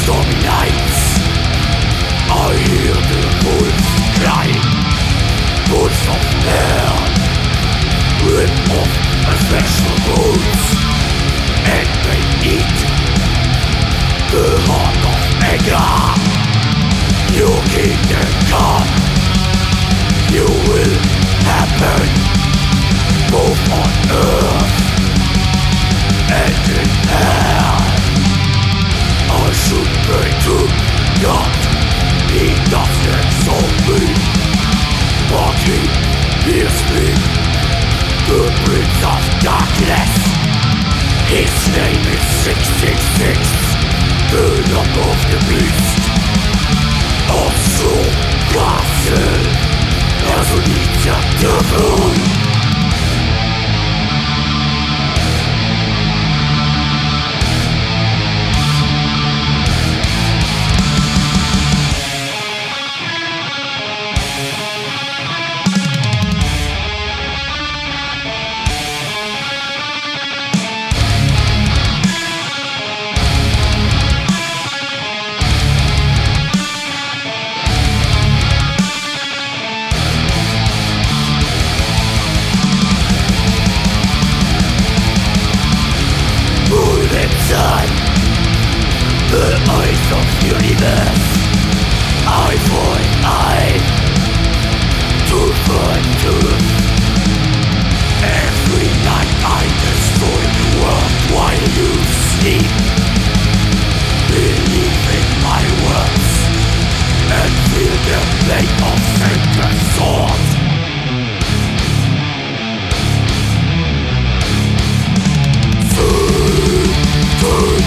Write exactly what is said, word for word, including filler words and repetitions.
stormy nights, I hear the wolves crying. Wolves of air rip off ancestral bones, and they eat the heart of anger. Your kingdom come, you will happen, both on earth and in hell. I should pray to God, He does exalt me, but He hears me, the Prince of Darkness. His name is six six six, the number of the beast. Also Castle, Gasolinca Devil. The eyes of universe, eye for eye, tooth for tooth. Every night I destroy the world while you sleep. Believe in my words and feel the pain of sacred sword. Food, food.